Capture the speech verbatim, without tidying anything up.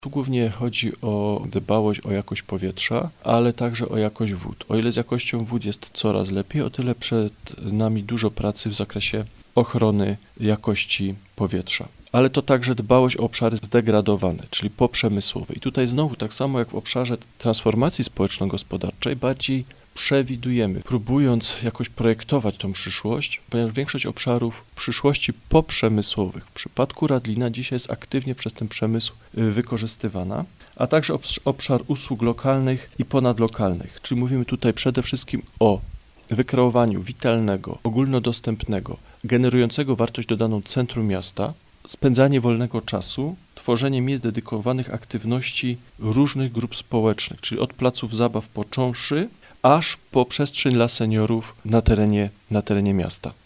Tu głównie chodzi o dbałość o jakość powietrza, ale także o jakość wód. O ile z jakością wód jest coraz lepiej, o tyle przed nami dużo pracy w zakresie ochrony jakości powietrza. Ale to także dbałość o obszary zdegradowane, czyli poprzemysłowe. I tutaj znowu, tak samo jak w obszarze transformacji społeczno-gospodarczej, bardziej przewidujemy, próbując jakoś projektować tą przyszłość, ponieważ większość obszarów przyszłości poprzemysłowych w przypadku Radlina dzisiaj jest aktywnie przez ten przemysł wykorzystywana, a także obszar usług lokalnych i ponadlokalnych, czyli mówimy tutaj przede wszystkim o wykreowaniu witalnego, ogólnodostępnego, generującego wartość dodaną centrum miasta, spędzanie wolnego czasu, tworzenie miejsc dedykowanych aktywności różnych grup społecznych, czyli od placów zabaw począwszy, aż po przestrzeń dla seniorów na terenie, na terenie miasta.